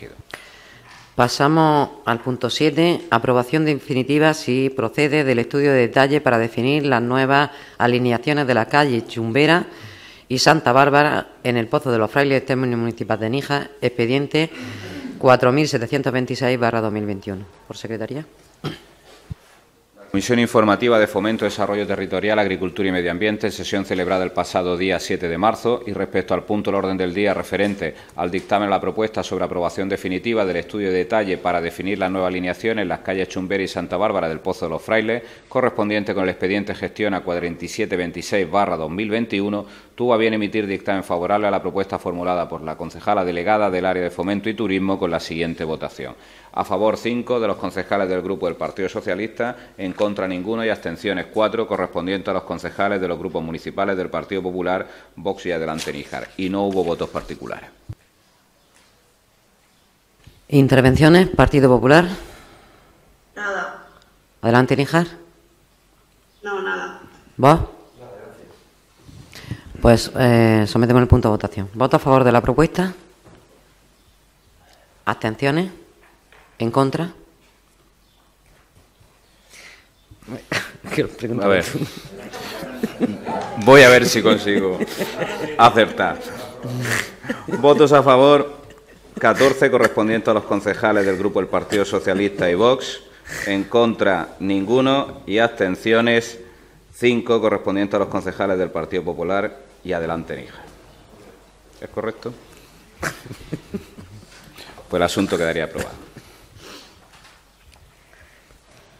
Pasamos al punto 7, aprobación definitiva si procede del estudio de detalle para definir las nuevas alineaciones de la calle Chumbera y Santa Bárbara en el Pozo de los Frailes, término municipal de Níjar, expediente 4726/2021. Por secretaría. Comisión Informativa de Fomento, Desarrollo Territorial, Agricultura y Medio Ambiente, sesión celebrada el pasado día 7 de marzo y respecto al punto del orden del día referente al dictamen de la propuesta sobre aprobación definitiva del estudio de detalle para definir la nueva alineación en las calles Chumbera y Santa Bárbara del Pozo de los Frailes, correspondiente con el expediente gestión a 4726/2021, tuvo a bien emitir dictamen favorable a la propuesta formulada por la concejala delegada del área de Fomento y Turismo con la siguiente votación. A favor 5 de los concejales del Grupo del Partido Socialista, en contra ninguno y abstenciones 4, correspondientes a los concejales de los grupos municipales del Partido Popular, Vox y Adelante Níjar. Y no hubo votos particulares. Intervenciones. Partido Popular. Nada. Adelante Níjar. No, nada. ¿Vos? Pues sometemos el punto a votación. ¿Voto a favor de la propuesta? ¿Abstenciones? ¿En contra? A ver. Voy a ver si consigo acertar. Votos a favor 14, correspondientes a los concejales del Grupo del Partido Socialista y Vox. En contra ninguno y abstenciones 5, correspondientes a los concejales del Partido Popular y Adelante Níjar. ¿Es correcto? Pues el asunto quedaría aprobado.